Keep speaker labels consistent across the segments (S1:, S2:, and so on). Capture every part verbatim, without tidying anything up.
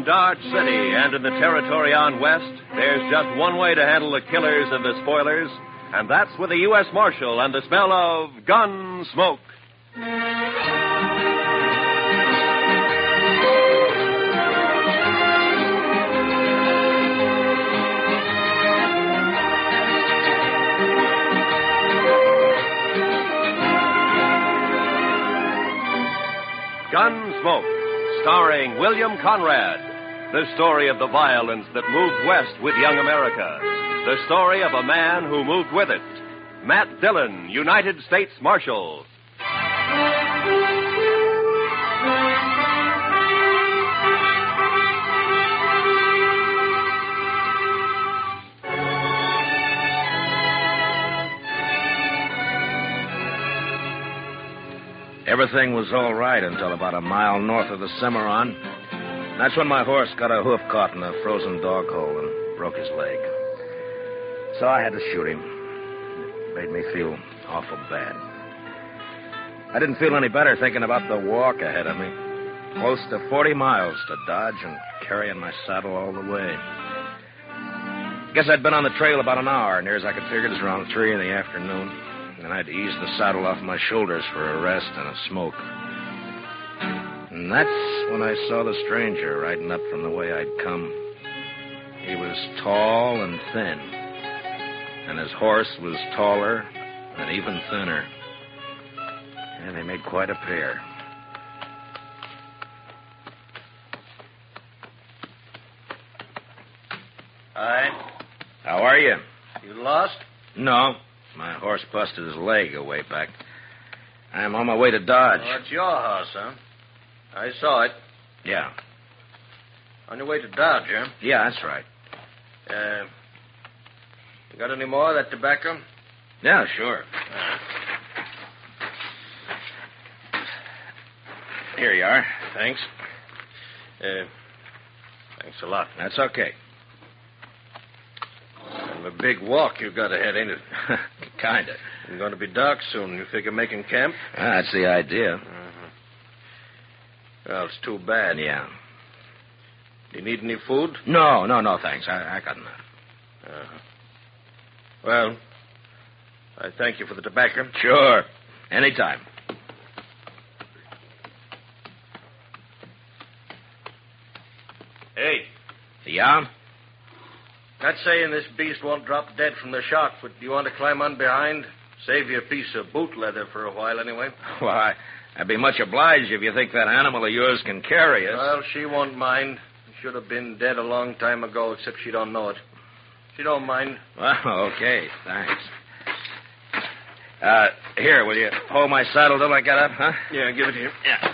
S1: around Dodge City and in the territory on west, there's just one way to handle the killers and the spoilers, and that's with a U S Marshal and the smell of gun smoke. Gunsmoke, starring William Conrad. The story of the violence that moved west with young America. The story of a man who moved with it. Matt Dillon, United States Marshal.
S2: Everything was all right until about a mile north of the Cimarron. That's when my horse got a hoof caught in a frozen dog hole and broke his leg. So I had to shoot him. It made me feel awful bad. I didn't feel any better thinking about the walk ahead of me. Close to forty miles to Dodge and carrying my saddle all the way. Guess I'd been on the trail about an hour. Near as I could figure, it was around three in the afternoon. And I had to ease the saddle off my shoulders for a rest and a smoke. And that's when I saw the stranger riding up from the way I'd come. He was tall and thin. And his horse was taller and even thinner. And they made quite a pair.
S3: Hi.
S2: How are you?
S3: You lost?
S2: No. My horse busted his leg a way back. I'm on my way to Dodge.
S3: Oh, it's your house, huh? I saw it.
S2: Yeah.
S3: On your way to Dodge, huh?
S2: Yeah, that's right.
S3: Uh, you got any more of that tobacco?
S2: Yeah, sure.
S3: Uh,
S2: Here you are.
S3: thanks. Uh, thanks a lot.
S2: That's okay.
S3: And a big walk you've got ahead, ain't it?
S2: Kinda.
S3: It's going to be dark soon. You figure making camp?
S2: Ah, that's the idea.
S3: Uh-huh. Well, it's too bad.
S2: Yeah.
S3: Do you need any food?
S2: No, no, no, thanks. I, I got enough.
S3: Uh-huh. Well, I thank you for the tobacco.
S2: Sure. Anytime.
S3: Hey.
S2: Yeah?
S3: Not saying this beast won't drop dead from the shock, but do you want to climb on behind? Save you a piece of boot leather for a while, anyway.
S2: Well, I, I'd be much obliged if you think that animal of yours can carry us.
S3: Well, she won't mind. Should have been dead a long time ago, except she don't know it. She don't mind.
S2: Well, okay. Thanks. Uh, here, will you hold my saddle till I get up, huh?
S3: Yeah, give it here.
S2: Yeah.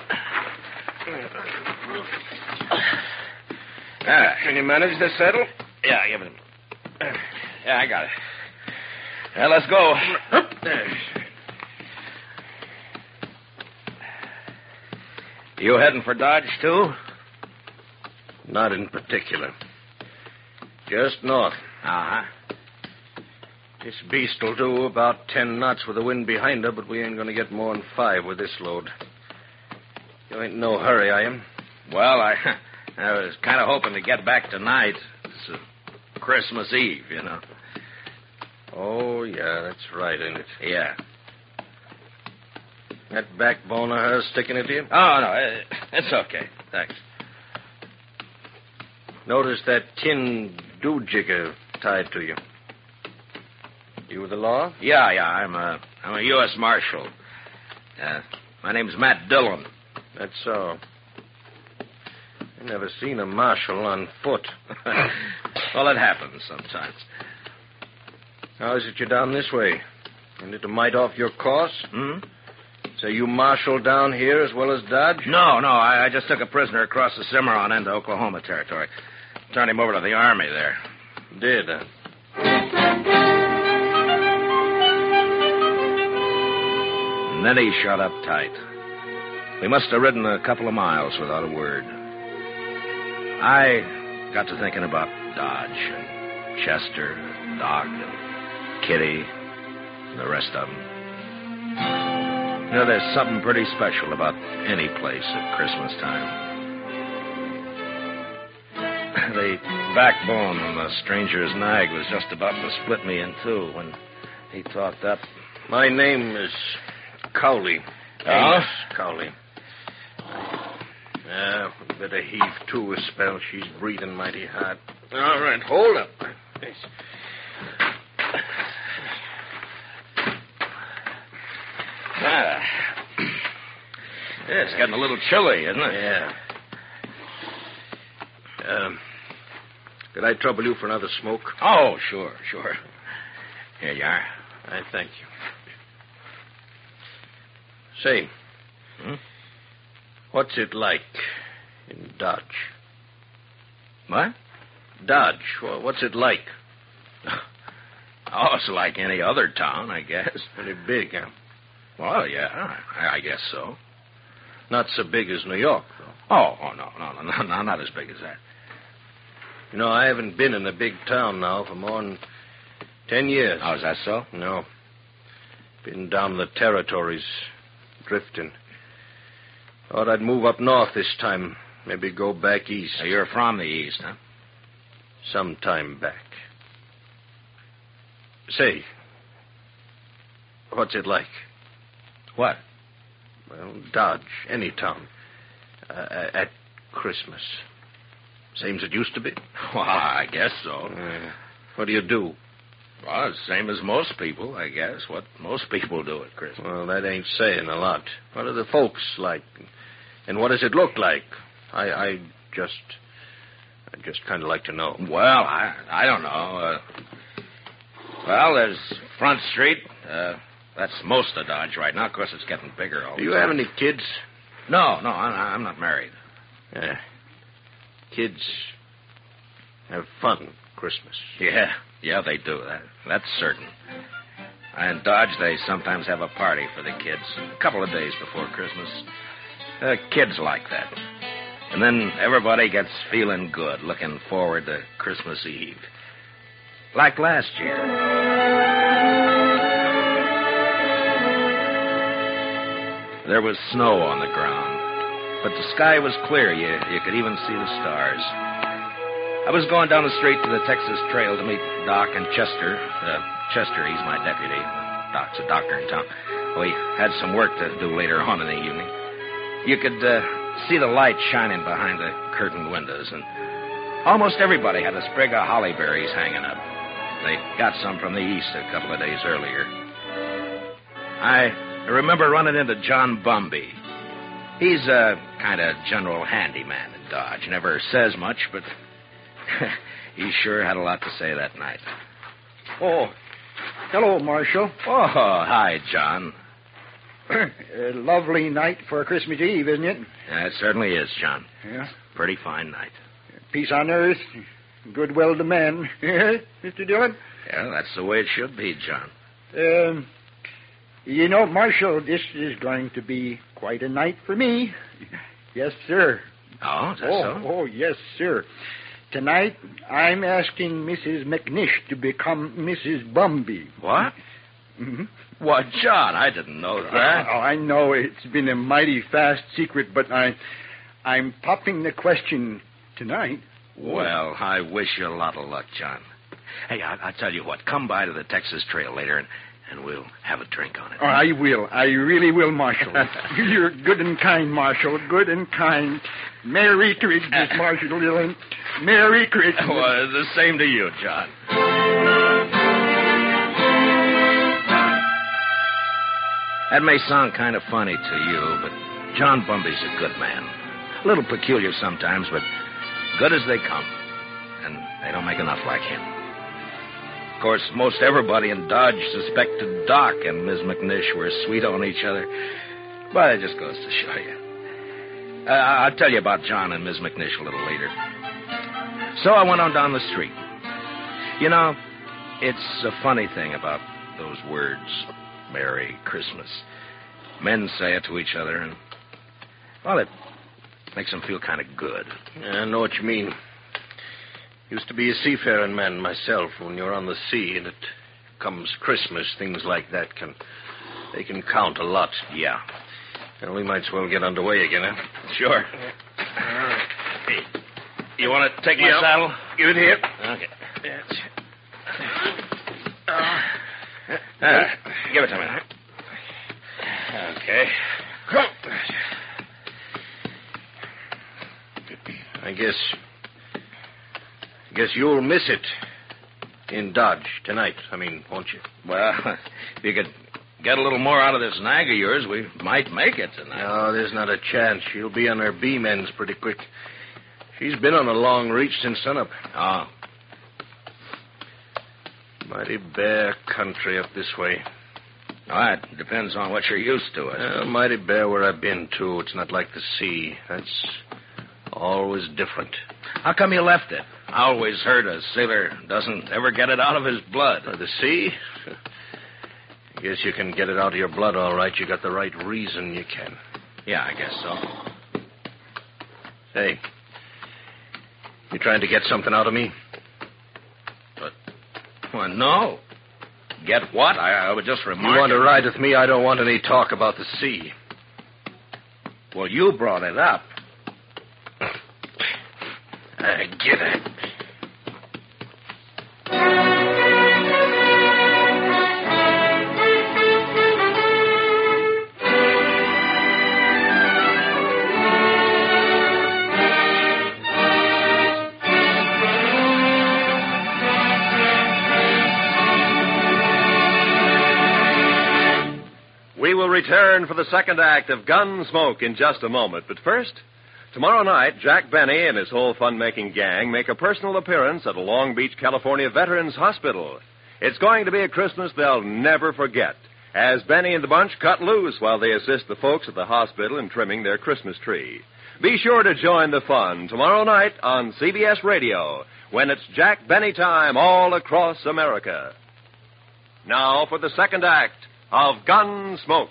S2: Ah,
S3: Can you manage the saddle?
S2: yeah, give it. Yeah, I got it. Well, let's go.
S3: There.
S2: You heading for Dodge, too?
S3: Not in particular. Just north.
S2: Uh-huh.
S3: This beast will do about ten knots with the wind behind her, but we ain't going to get more than five with this load. You ain't in no hurry, are you?
S2: Well, I, I was kind of hoping to get back tonight. It's uh, Christmas Eve, you know.
S3: Oh, yeah, that's right, ain't it?
S2: Yeah.
S3: That backbone of hers sticking into you?
S2: Oh, no, it, it's okay. Thanks.
S3: Notice that tin do-jigger tied to you. You with the law?
S2: Yeah, yeah, I'm a, I'm a U S Marshal. Uh, my name's Matt Dillon.
S3: That's so. I never seen a marshal on foot.
S2: Well, it happens sometimes.
S3: How is it you're down this way? Ain't it a mite off your course?
S2: Hmm?
S3: So you marshal down here as well as Dodge?
S2: No, no, I, I just took a prisoner across the Cimarron into Oklahoma territory. Turned him over to the Army there.
S3: Did, huh?
S2: And then he shut up tight. We must have ridden a couple of miles without a word. I got to thinking about Dodge and Chester, Doc, and Kitty, and the rest of them. You know, there's something pretty special about any place at Christmas time. the backbone on the stranger's nag was just about to split me in two when he talked up.
S3: My name is Cowley.
S2: Oh?
S3: Amos Cowley. Yeah, better heave to a spell. She's breathing mighty hard. All right, hold up. Yes.
S2: Ah. Yeah, it's getting a little chilly, isn't it?
S3: Yeah. Um, could I trouble you for another smoke?
S2: Oh, sure, sure. Here you are.
S3: I thank you. Say,
S2: Hmm?
S3: what's it like in Dodge?
S2: What?
S3: Dodge. Well, what's it like?
S2: Oh, it's like any other town, I guess.
S3: Pretty big, huh?
S2: Well, yeah, I, I guess so.
S3: Not so big as New York, though.
S2: Oh, oh no, no, no, no, no, not as big as that.
S3: You know, I haven't been in a big town now for more than ten years.
S2: Oh, is that so?
S3: No. Been down the territories, drifting. Thought I'd move up north this time. Maybe go back east.
S2: So you're from the east, huh?
S3: Some time back. Say, what's it like?
S2: What?
S3: Well, Dodge, any town. Uh, at Christmas. Same as it used to be?
S2: Well, I guess so.
S3: Uh, what do you do?
S2: Well, it's the same as most people, I guess. What most people do at Christmas.
S3: Well, that ain't saying a lot. What are the folks like? And what does it look like? I, I just... I just kind of like to know.
S2: Well, I I don't know. Uh, well, there's Front Street. Uh, that's most of Dodge right now. Of course, it's getting bigger all the
S3: Do you
S2: time.
S3: have any kids?
S2: No, no, I'm, I'm not married.
S3: Yeah. Kids have fun Christmas.
S2: Yeah, yeah, they do. That That's certain. In Dodge, they sometimes have a party for the kids a couple of days before Christmas. Uh, kids like that. And then everybody gets feeling good, looking forward to Christmas Eve. Like last year. There was snow on the ground, but the sky was clear. You, you could even see the stars. I was going down the street to the Texas Trail to meet Doc and Chester. Uh, Chester, he's my deputy. Doc's a doctor in town. We had some work to do later on in the evening. You could uh, see the light shining behind the curtained windows, and almost everybody had a sprig of holly berries hanging up. They got some from the east a couple of days earlier. I remember running into John Bumby. He's a kind of general handyman in Dodge. Never says much, but he sure had a lot to say that night.
S4: Oh, hello, Marshal.
S2: Oh, hi, John.
S4: A lovely night for Christmas Eve, isn't it?
S2: Yeah, it certainly is, John.
S4: Yeah.
S2: Pretty fine night.
S4: Peace on earth, goodwill to men. Mister Dillon?
S2: Yeah, that's the way it should be, John.
S4: Um, you know, Marshal, this is going to be quite a night for me. Yes, sir.
S2: Oh, is that
S4: oh,
S2: so?
S4: Oh, yes, sir. Tonight, I'm asking Missus McNish to become Missus Bumby.
S2: What?
S4: Mm-hmm.
S2: What, John? I didn't know that.
S4: Oh, I know it's been a mighty fast secret, but I, I'm popping the question tonight.
S2: Well, I wish you a lot of luck, John. Hey, I, I'll tell you what. Come by to the Texas Trail later, and, and we'll have a drink on it.
S4: Oh, I will. I really will, Marshal. You're good and kind, Marshal. Good and kind. Merry Christmas, Marshal Dillon. Merry Christmas.
S2: Well, the same to you, John. That may sound kind of funny to you, but John Bumby's a good man. A little peculiar sometimes, but good as they come. And they don't make enough like him. Of course, most everybody in Dodge suspected Doc and Miz McNish were sweet on each other. But it just goes to show you. Uh, I'll tell you about John and Miz McNish a little later. So I went on down the street. You know, it's a funny thing about those words, Merry Christmas. Men say it to each other, and, well, it makes them feel kind of good.
S3: Yeah, I know what you mean. Used to be a seafaring man myself. When you're on the sea and it comes Christmas, things like that can, they can count a lot.
S2: Yeah.
S3: Well, we might as well get underway again, huh?
S2: Sure. You want to take my
S3: Yep.
S2: saddle?
S3: Give it here.
S2: Okay. Uh, give it to me. Okay.
S3: I guess... I guess you'll miss it in Dodge tonight. I mean, won't you?
S2: Well, if you could get a little more out of this nag of yours, we might make it tonight.
S3: No, there's not a chance. She'll be on her beam ends pretty quick. She's been on a long reach since sunup.
S2: Oh.
S3: Mighty bare country up this way.
S2: Well, it depends on what you're used to. I
S3: Well, mighty bare where I've been, too. It's not like the sea. That's always different.
S2: How come you left it? I always heard a sailor doesn't ever get it out of his blood.
S3: Uh, the sea? Guess you can get it out of your blood, all right. You got the right reason you can.
S2: Yeah, I guess so.
S3: Hey, you trying to get something out of me?
S2: But, well, no. Get what? I, I would just remark...
S3: You want to
S2: it.
S3: ride with me? I don't want any talk about the sea.
S2: Well, you brought it up.
S3: Uh, get it.
S1: We will return for the second act of Gunsmoke in just a moment. But first, tomorrow night, Jack Benny and his whole fun-making gang make a personal appearance at a Long Beach, California Veterans Hospital. It's going to be a Christmas they'll never forget, as Benny and the bunch cut loose while they assist the folks at the hospital in trimming their Christmas tree. Be sure to join the fun tomorrow night on C B S Radio, when it's Jack Benny time all across America. Now for the second act of Gunsmoke.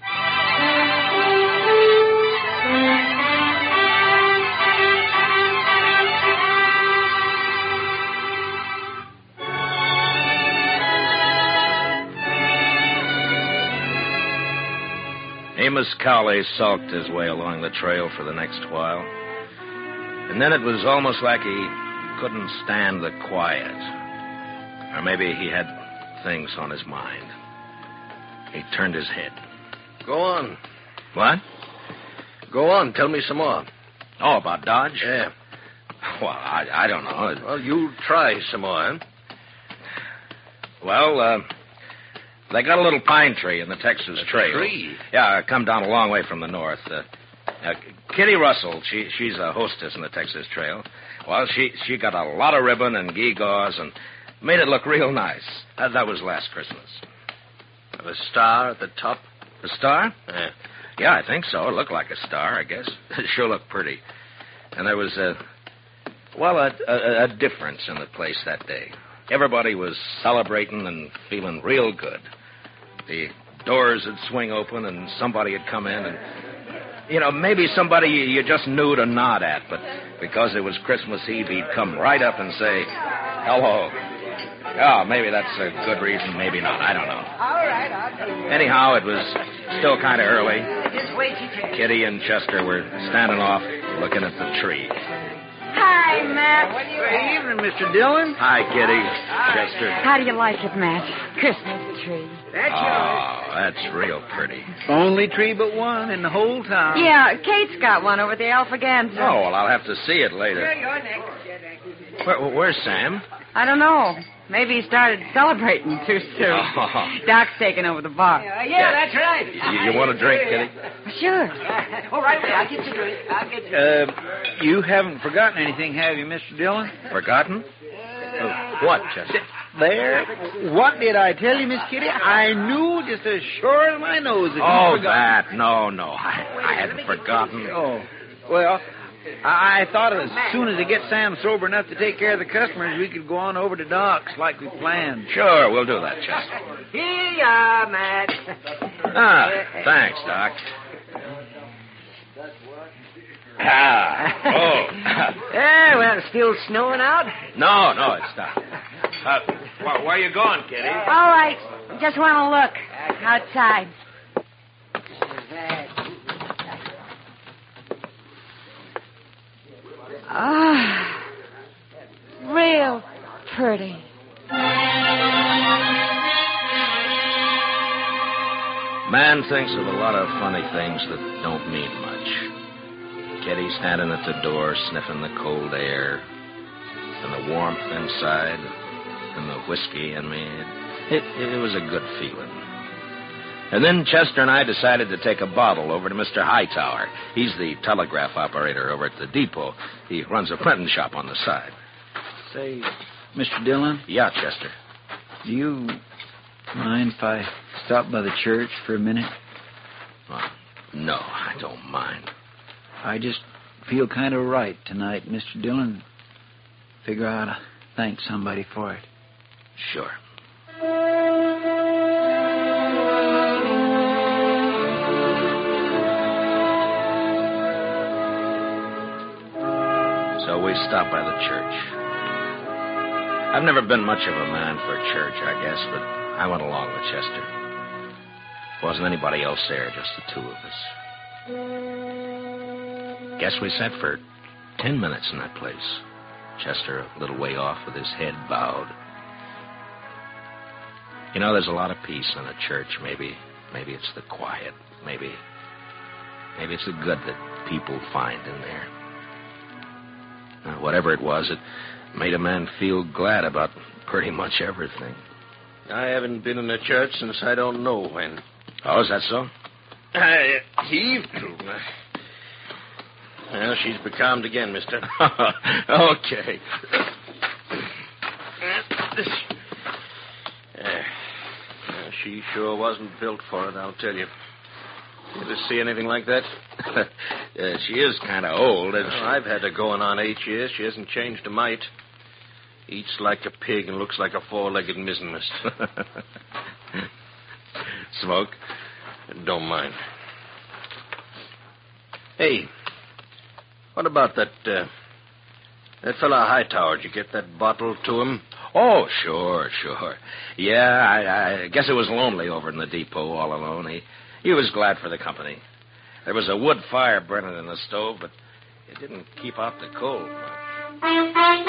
S2: Amos Cowley sulked his way along the trail for the next while. And then it was almost like he couldn't stand the quiet. Or maybe he had things on his mind. He turned his head.
S3: Go on.
S2: What?
S3: Go on. Tell me some more.
S2: Oh, about Dodge?
S3: Yeah.
S2: Well, I, I don't know.
S3: Well, you try some more, huh?
S2: Well, uh, they got a little pine tree in the Texas
S3: A
S2: Trail.
S3: tree?
S2: Yeah, come down a long way from the north. Uh, uh, Kitty Russell, she she's a hostess in the Texas Trail. Well, she she got a lot of ribbon and gewgaws and made it look real nice. Uh, that was last Christmas.
S3: A star at the top?
S2: A star?
S3: Yeah.
S2: Yeah, I think so. It looked like a star, I guess. It sure looked pretty. And there was a, well, a, a, a difference in the place that day. Everybody was celebrating and feeling real good. The doors would swing open and somebody had come in and, you know, maybe somebody you just knew to nod at, but because it was Christmas Eve, he'd come right up and say, hello. Oh, maybe that's a good reason, maybe not. I don't know.
S5: All right, I'll take it.
S2: Anyhow, it was still kind of early.
S5: Just wait till you...
S2: Kitty and Chester were standing off looking at the tree.
S6: Hi, Matt.
S4: Good evening, Mister Dillon.
S2: Hi, Kitty. Chester.
S6: How do you like it, Matt? Christmas tree.
S5: That's
S2: Oh, that's real pretty.
S4: Only tree but one in the whole town.
S6: Yeah, Kate's got one over the Alphaganza.
S2: Oh, well, I'll have to see it later.
S5: yours. You're next.
S2: Where, where's Sam?
S6: I don't know. Maybe he started celebrating too soon.
S2: Oh.
S6: Doc's taking over the bar.
S5: Uh, yeah, that's right.
S2: You, you want a drink, Kitty?
S6: Sure.
S5: All right, well, I'll get you a drink. I'll get you.
S4: Uh, you haven't forgotten anything, have you, Mister Dillon?
S2: Forgotten? Oh, what, Chester?
S4: There. What did I tell you, Miss Kitty? I knew just as sure as my nose that
S2: Oh,
S4: you forgot.
S2: that. No, no. I, I hadn't forgotten.
S4: Oh, well, I, I thought as soon as I get Sam sober enough to take care of the customers, we could go on over to Doc's like we planned.
S2: Sure, we'll do that, Chester.
S5: Here you are, Matt.
S2: Ah, thanks, Doc. Ah, oh.
S5: Yeah, well, it's still snowing out.
S2: No, no, it's not. Uh, where, where are you going, Kitty?
S6: All right. Just want to look outside. Ah, real pretty.
S2: Man thinks of a lot of funny things that don't mean much. Kitty standing at the door, sniffing the cold air, and the warmth inside, and the whiskey in me. It, it, it was a good feeling. And then Chester and I decided to take a bottle over to Mister Hightower. He's the telegraph operator over at the depot. He runs a printing shop on the side.
S7: Say, Mister Dillon?
S2: Yeah, Chester.
S7: Do you mind if I stop by the church for a minute?
S2: Well, no, I don't mind.
S7: I just feel kind of right tonight, Mister Dillon. Figure out to thank somebody for it.
S2: Sure. So we stopped by the church. I've never been much of a man for church, I guess, but I went along with Chester. Wasn't anybody else there, just the two of us. Guess we sat for ten minutes in that place. Chester a little way off with his head bowed. You know, there's a lot of peace in a church. Maybe, maybe it's the quiet. Maybe, maybe it's the good that people find in there. Now, whatever it was, it made a man feel glad about pretty much everything.
S3: I haven't been in a church since I don't know when.
S2: Oh, is that so?
S3: I heaved to. Well, she's becalmed again, mister.
S2: Okay.
S3: Uh, she sure wasn't built for it, I'll tell you. You ever see anything like that?
S2: uh, she is kind of old, isn't
S3: well,
S2: she?
S3: I've had her going on eight years. She hasn't changed a mite. Eats like a pig and looks like a four-legged mizzenmast.
S2: Smoke?
S3: Don't mind. Hey, what about that, uh, that fellow Hightower? Did you get that bottle to him?
S2: Oh, sure, sure. Yeah, I, I guess it was lonely over in the depot all alone. He, he was glad for the company. There was a wood fire burning in the stove, but it didn't keep out the cold much.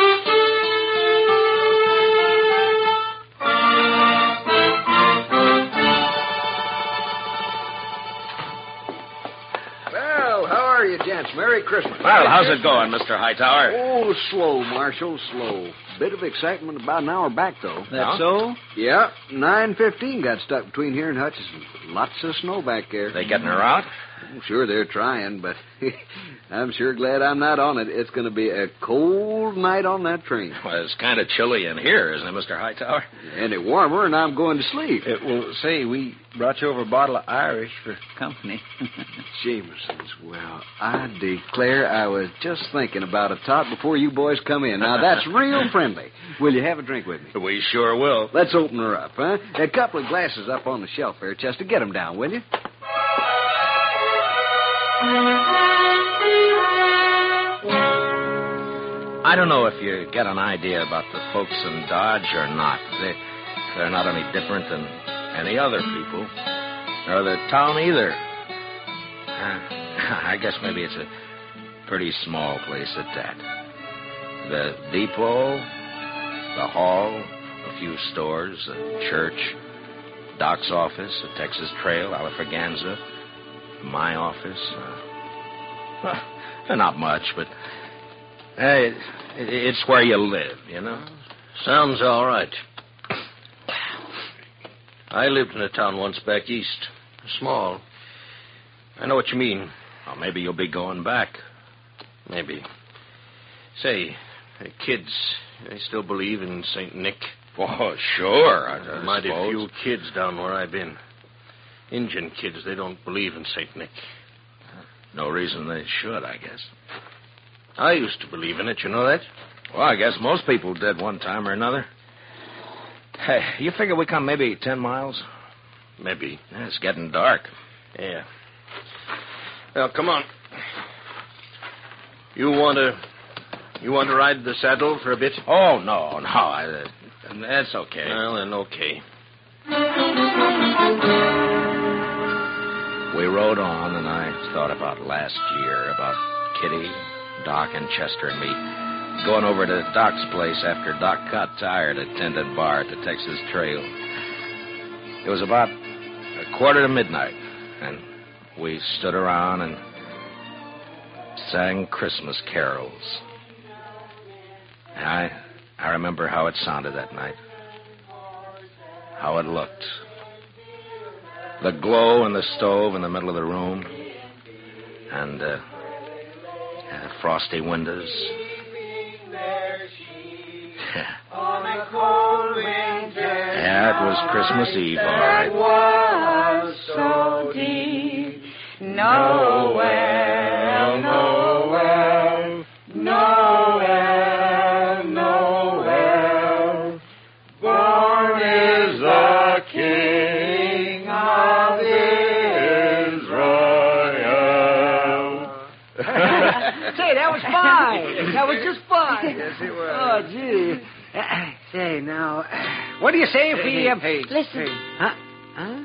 S8: Gents, Merry Christmas.
S2: Well, how's it going, Mister Hightower?
S8: Oh, slow, Marshal, slow. Bit of excitement about an hour back, though.
S7: That so?
S8: Yeah, nine fifteen got stuck between here and Hutchison. Lots of snow back there.
S2: They getting her out?
S8: Sure, they're trying, but I'm sure glad I'm not on it. It's going to be a cold night on that train.
S2: Well, it's kind of chilly in here, isn't it, Mister Hightower?
S8: And it's warmer, and I'm going to sleep.
S7: It will say we brought you over a bottle of Irish for company.
S8: Jameson's. Well, I declare I was just thinking about a tot before you boys come in. Now, that's real friendly. Will you have a drink with me?
S2: We sure will.
S8: Let's open her up, huh? A couple of glasses up on the shelf there, Chester. Get them down, will you?
S2: I don't know if you get an idea about the folks in Dodge or not. They, they're not any different than any other people, or the town either. Uh, I guess maybe it's a pretty small place at that. The depot, the hall, a few stores, a church, Doc's office, a Texas Trail, Alafraganza, my office. Uh, well, not much, but hey, it, it's where you live, you know?
S3: Sounds all right. I lived in a town once back east. Small. I know what you mean.
S2: Well, maybe you'll be going back.
S3: Maybe. Say, the kids, they still believe in Saint Nick?
S2: Oh, sure. I, I
S3: Mighty
S2: suppose.
S3: few kids down where I've been. Indian kids, they don't believe in Saint Nick.
S2: No reason they should, I guess.
S3: I used to believe in it, you know that?
S2: Well, I guess most people did one time or another. Hey, you figure we come maybe ten miles?
S3: Maybe.
S2: Yeah, it's getting dark.
S3: Yeah. Well, come on. You want to... You want to ride the saddle for a bit?
S2: Oh, no, no. I, uh, that's okay.
S3: Well, then, okay.
S2: We rode on, and I thought about last year, about Kitty, Doc, and Chester and me. going over to Doc's place after Doc got tired at Tendon Bar at the Texas Trail. It was about a quarter to midnight, and we stood around and sang Christmas carols. And I, I remember how it sounded that night, how it looked. The glow in the stove in the middle of the room, and uh, uh, frosty windows. Yeah, it was Christmas Eve, all right.
S6: Was so deep, Noel, Noel, Noel, Noel, born is the King of Israel.
S5: Say, that was fine. That was just fine.
S8: Yes, it was.
S5: Oh, gee. Uh, say, now, what do you say if we... Um,
S8: Hey,
S6: Listen.
S5: Huh? Huh?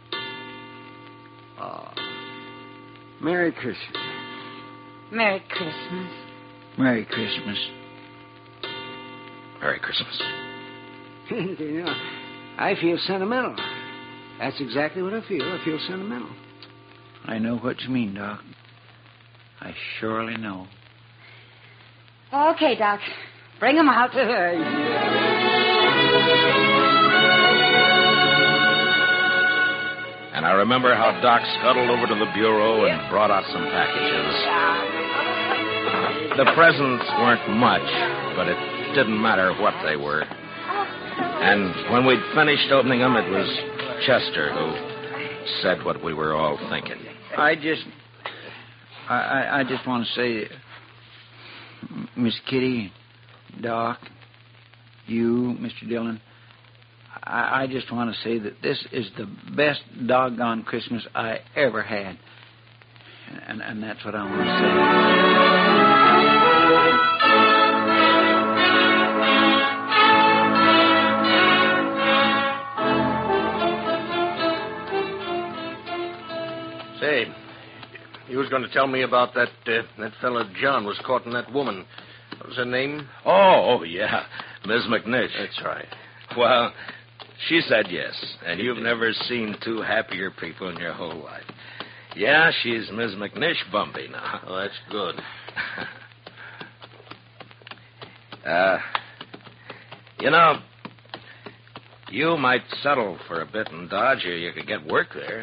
S5: Oh. Merry Christmas.
S6: Merry Christmas.
S7: Merry Christmas.
S2: Merry Christmas.
S5: You know, I feel sentimental. That's exactly what I feel. I feel sentimental.
S7: I know what you mean, Doc. I surely know.
S6: Okay, Doc. Bring him out.
S2: And I remember how Doc scuttled over to the bureau and brought out some packages. The presents weren't much, but it didn't matter what they were. And when we'd finished opening them, it was Chester who said what we were all thinking.
S7: I just... I, I, I just want to say, Miss Kitty, Doc, you, Mister Dillon, I, I just want to say that this is the best doggone Christmas I ever had. And, and that's what I want to
S3: Say, you was going to tell me about that uh, that fella John was courting that woman. What was her name?
S2: Oh, oh, yeah, Miss McNish.
S3: That's right.
S2: Well, she said yes, and you've never seen two happier people in your whole life. Yeah, she's Miss McNish Bumpy now.
S3: Oh, that's good.
S2: uh, you know, you might settle for a bit in Dodge, or you could get work there.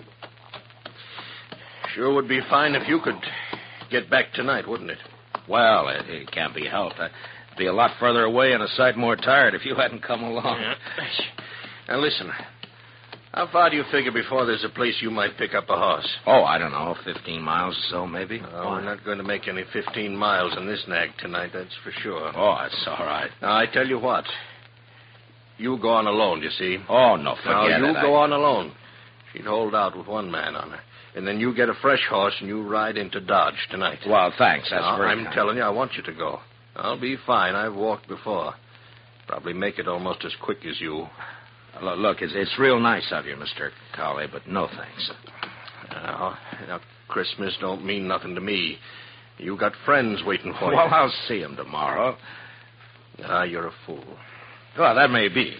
S3: Sure would be fine if you could get back tonight, wouldn't it?
S2: Well, it, it can't be helped. I'd be a lot further away and a sight more tired if you hadn't come along.
S3: Yeah. Now, listen. How far do you figure before there's a place you might pick up a horse?
S2: Oh, I don't know, fifteen miles or so, maybe.
S3: Oh, we're not going to make any fifteen miles in this nag tonight, that's for sure.
S2: Oh, that's all right.
S3: Now, I tell you what. You go on alone, you see.
S2: Oh, no, forget
S3: now, you
S2: it.
S3: go
S2: I...
S3: on alone. She'd hold out with one man on her. And then you get a fresh horse and you ride into Dodge tonight.
S2: Well, thanks. That's
S3: now,
S2: very
S3: I'm
S2: kind.
S3: telling you, I want you to go. I'll be fine. I've walked before. Probably make it almost as quick as you.
S2: Look, look it's, it's real nice of you, Mister Colley, but no thanks.
S3: Now, now, Christmas don't mean nothing to me. You got friends waiting for you.
S2: Well, I'll see him tomorrow.
S3: Ah, you're a fool.
S2: Well, that may be.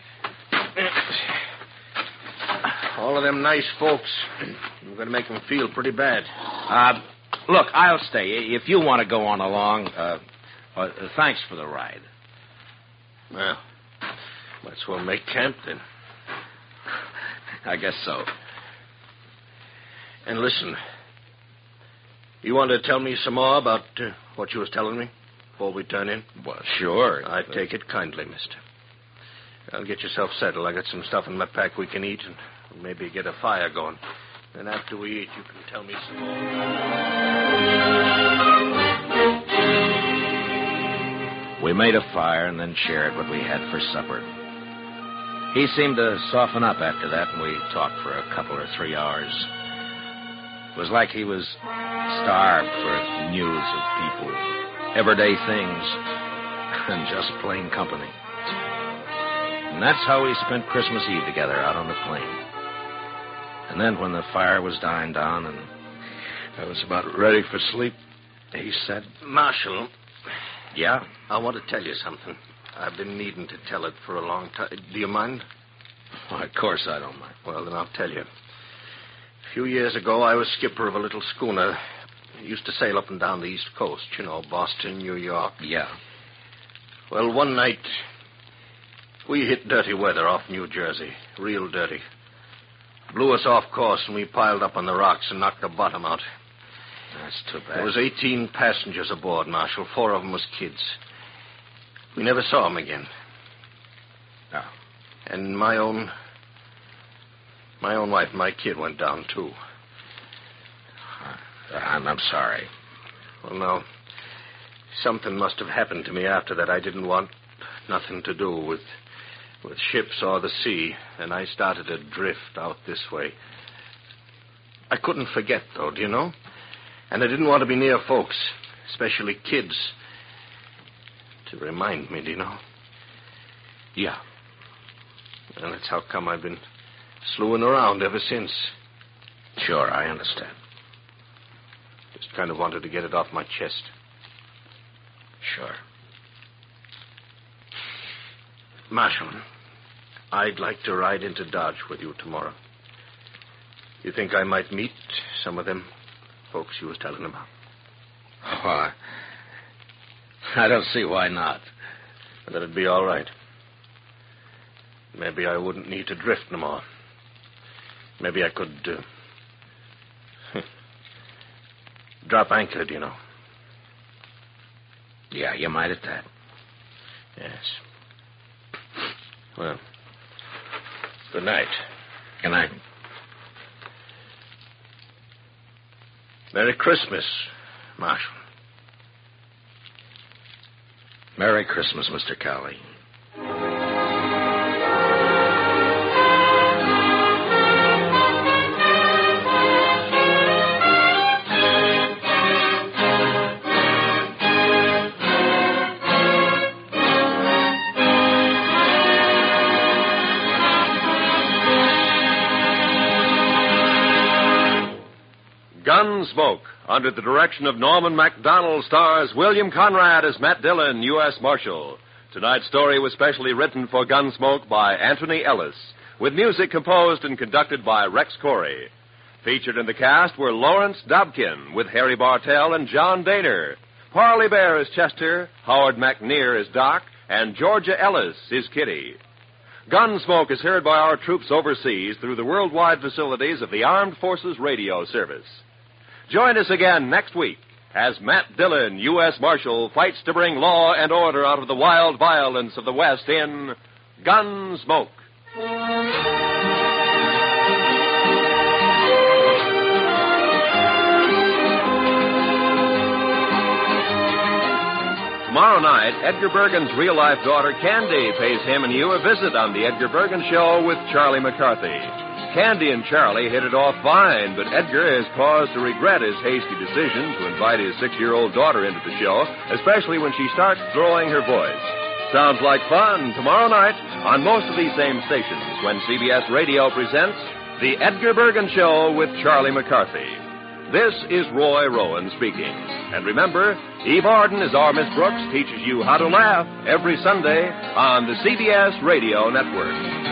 S3: All of them nice folks. You're going to make them feel pretty bad.
S2: Uh, look, I'll stay. If you want to go on along, uh, uh, thanks for the ride.
S3: Well, might as well make camp then.
S2: I guess so.
S3: And listen, you want to tell me some more about uh, what you was telling me before we turn in?
S2: Well, sure.
S3: I take it kindly, mister. I'll get yourself settled. I got some stuff in my pack we can eat and maybe get a fire going. Then after we eat, you can tell me some more.
S2: We made a fire and then shared what we had for supper. He seemed to soften up after that, and we talked for a couple or three hours. It was like he was starved for news of people, everyday things, and just plain company. And that's how we spent Christmas Eve together out on the plain. And then when the fire was dying down and I was about ready for sleep, he said,
S3: Marshal,
S2: Yeah?
S3: I want to tell you something. I've been needing to tell it for a long time. Do you mind?
S2: Well, of course I don't mind.
S3: Well, then I'll tell you. A few years ago, I was skipper of a little schooner. I used to sail up and down the East Coast, you know, Boston, New York.
S2: Yeah.
S3: Well, one night, we hit dirty weather off New Jersey. Real dirty. Blew us off course, and we piled up on the rocks and knocked the bottom out.
S2: That's too bad.
S3: There was eighteen passengers aboard, Marshal. Four of them was kids. We never saw them again.
S2: No.
S3: And my own... My own wife and my kid went down, too.
S2: Uh, I'm, I'm sorry.
S3: Well, no. Something must have happened to me after that. I didn't want nothing to do with... with ships or the sea, and I started to drift out this way. I couldn't forget, though, do you know? And I didn't want to be near folks, especially kids, to remind me, do you know?
S2: Yeah.
S3: And that's how come I've been slewing around ever since.
S2: Sure, I understand.
S3: Just kind of wanted to get it off my chest.
S2: Sure.
S3: Marshal, I'd like to ride into Dodge with you tomorrow. You think I might meet some of them folks you was telling about?
S2: Oh, I, I don't see why not.
S3: That'd be all right. Maybe I wouldn't need to drift no more. Maybe I could uh, drop anchor, do you know?
S2: Yeah, you might at that.
S3: Yes. Well, good night.
S2: Good night.
S3: Merry Christmas, Marshal.
S2: Merry Christmas, Mister Cowley.
S1: Gunsmoke, under the direction of Norman MacDonald, stars William Conrad as Matt Dillon, U S Marshal. Tonight's story was specially written for Gunsmoke by Anthony Ellis, with music composed and conducted by Rex Corey. Featured in the cast were Lawrence Dobkin, with Harry Bartell and John Daner, Parley Bear as Chester, Howard McNear as Doc, and Georgia Ellis is Kitty. Gunsmoke is heard by our troops overseas through the worldwide facilities of the Armed Forces Radio Service. Join us again next week as Matt Dillon, U S Marshal, fights to bring law and order out of the wild violence of the West in Gunsmoke. Tomorrow night, Edgar Bergen's real-life daughter, Candy, pays him and you a visit on The Edgar Bergen Show with Charlie McCarthy. Candy and Charlie hit it off fine, but Edgar has cause to regret his hasty decision to invite his six-year-old daughter into the show, especially when she starts throwing her voice. Sounds like fun tomorrow night on most of these same stations when C B S Radio presents The Edgar Bergen Show with Charlie McCarthy. This is Roy Rowan speaking. And remember, Eve Arden, as our Miss Brooks, teaches you how to laugh every Sunday on the C B S Radio Network.